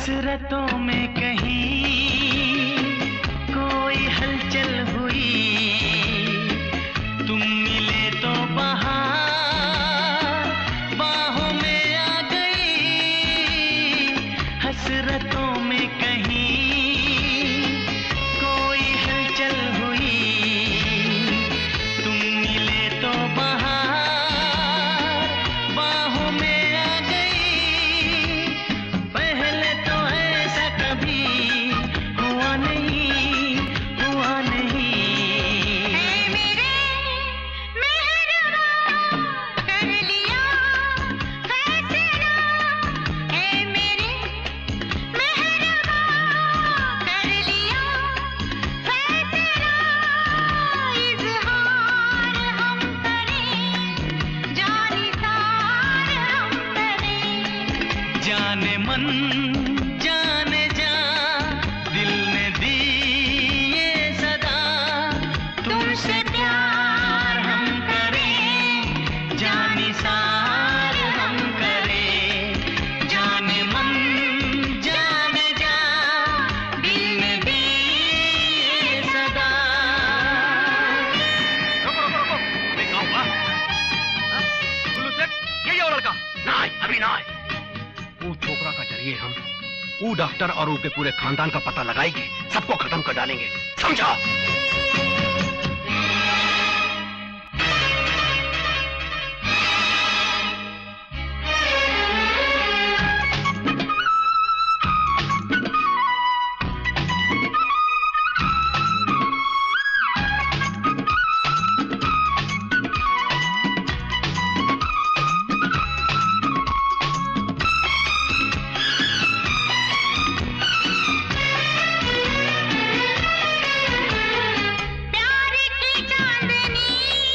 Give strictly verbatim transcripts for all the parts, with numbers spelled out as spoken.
हसरतों में कहीं कोई हलचल हुई, तुम मिले तो बहार बाहों में आ गई। हसरतों में कहीं कोई हलचल हुई, तुम मिले तो बहार बाहों में आ गई। पहले तो ऐसा कभी हुआ नहीं, हुआ नहीं। ऐ मेरे मेहरबान कर लिया फैसला, ऐ मेरे मेहरबान कर लिया फैसला। इज़हार हम करें, जानिसार हम करें। जाने मन जाने जा, दिल ने दी ये सदा, तुमसे प्यार हम करें, जानिसार हम करें। जाने मन जाने जा, दिल ने दी ये सदा। रुको रुको रुको, अबे क्या हुआ? हाँ? गुल्लू सेठ, यही है वो लड़का? ना अभी ना आए। वो छोकरा का जरिए हम वो डॉक्टर और उनके पूरे खानदान का पता लगाएंगे, सबको खत्म कर डालेंगे, समझा? प्यार की चांदनी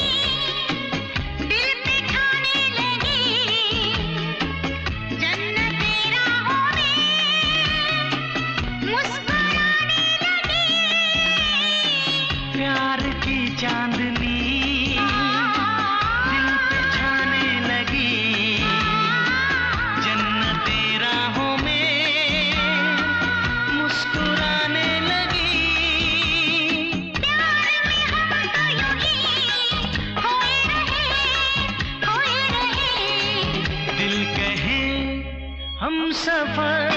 दिल पे छाने लगी, जन्नती राहों में मुस्कुराने लगी। प्यार की चांदनी दिल पे छाने लगी, जन्नते राहों में मुस्कुराने लगी। प्यार में हम तो यूं ही खोए रहे, खोए रहे। दिल कहे हम सफर